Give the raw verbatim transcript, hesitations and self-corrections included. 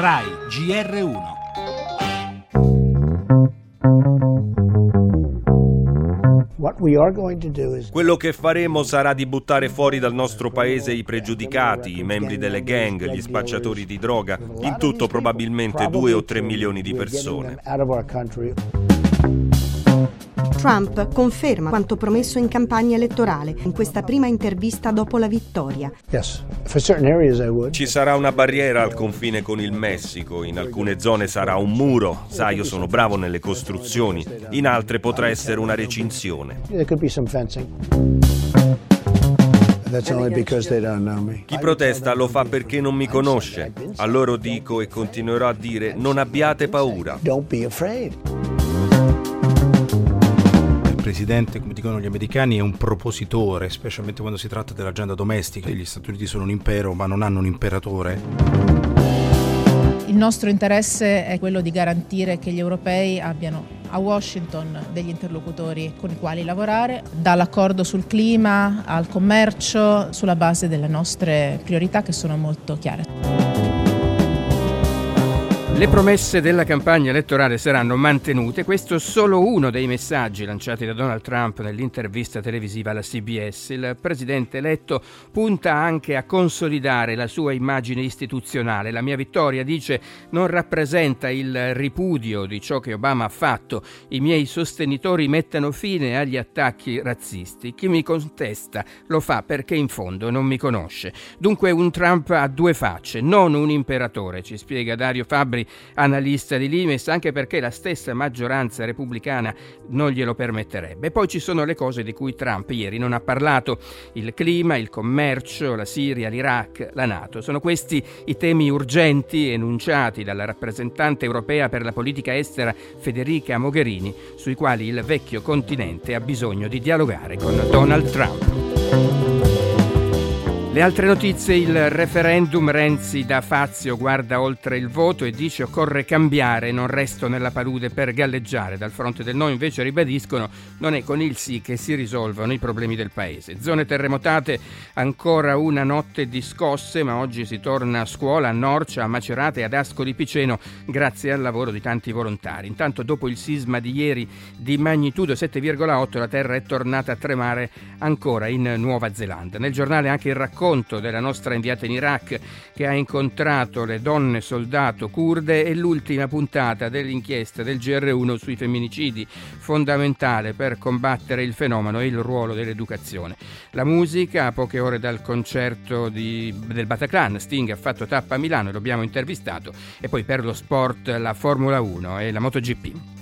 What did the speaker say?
Rai G R uno. Quello che faremo sarà di buttare fuori dal nostro paese i pregiudicati, i membri delle gang, gli spacciatori di droga, in tutto probabilmente due o tre milioni di persone. Trump conferma quanto promesso in campagna elettorale in questa prima intervista dopo la vittoria. Ci sarà una barriera al confine con il Messico, in alcune zone sarà un muro, sai, io sono bravo nelle costruzioni, in altre potrà essere una recinzione. Chi protesta lo fa perché non mi conosce. A loro dico e continuerò a dire: non abbiate paura. Il presidente, come dicono gli americani, è un propositore, specialmente quando si tratta dell'agenda domestica. Gli Stati Uniti sono un impero, ma non hanno un imperatore. Il nostro interesse è quello di garantire che gli europei abbiano a Washington degli interlocutori con i quali lavorare, dall'accordo sul clima al commercio, sulla base delle nostre priorità che sono molto chiare. Le promesse della campagna elettorale saranno mantenute, questo è solo uno dei messaggi lanciati da Donald Trump nell'intervista televisiva alla C B S. Il presidente eletto punta anche a consolidare la sua immagine istituzionale. La mia vittoria, dice, non rappresenta il ripudio di ciò che Obama ha fatto. I miei sostenitori mettano fine agli attacchi razzisti. Chi mi contesta lo fa perché in fondo non mi conosce. Dunque un Trump a due facce, non un imperatore, ci spiega Dario Fabbri, analista di Limes, anche perché la stessa maggioranza repubblicana non glielo permetterebbe. Poi ci sono le cose di cui Trump ieri non ha parlato: il clima, il commercio, la Siria, l'Iraq, la NATO. Sono questi i temi urgenti enunciati dalla rappresentante europea per la politica estera Federica Mogherini, sui quali il vecchio continente ha bisogno di dialogare con Donald Trump. Le altre notizie: il referendum, Renzi da Fazio guarda oltre il voto e dice occorre cambiare, non resto nella palude per galleggiare. Dal fronte del no invece ribadiscono non è con il sì che si risolvono i problemi del paese. Zone terremotate, ancora una notte di scosse, ma oggi si torna a scuola a Norcia, a Macerata e ad Ascoli Piceno grazie al lavoro di tanti volontari. Intanto dopo il sisma di ieri di magnitudo sette virgola otto la terra è tornata a tremare ancora in Nuova Zelanda. Nel giornale anche il racconto della nostra inviata in Iraq che ha incontrato le donne soldato kurde e l'ultima puntata dell'inchiesta del G R uno sui femminicidi, fondamentale per combattere il fenomeno e il ruolo dell'educazione. La musica, a poche ore dal concerto di, del Bataclan, Sting ha fatto tappa a Milano e lo abbiamo intervistato, e poi per lo sport la Formula uno e la MotoGP.